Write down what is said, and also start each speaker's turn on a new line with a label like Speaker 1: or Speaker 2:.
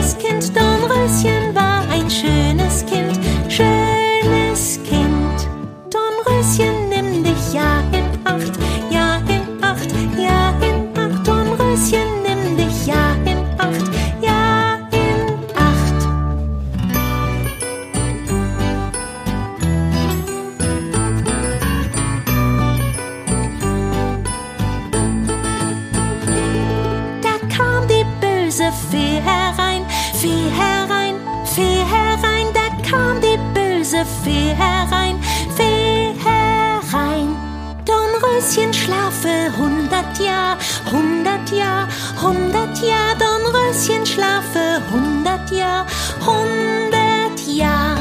Speaker 1: schönes Kind, Dornröschen war ein schönes Kind, schönes Kind. Dornröschen, nimm dich ja in Acht, ja in Acht, ja in Acht. Dornröschen, nimm dich ja in Acht, ja in Acht. Da kam die böse Fee herein, Fee herein, Fee herein. Da kam die böse Fee herein, Fee herein. Dornröschen schlafe 100 Jahr, 100 Jahr, 100 Jahr. Dornröschen schlafe 100 Jahr, 100 Jahr.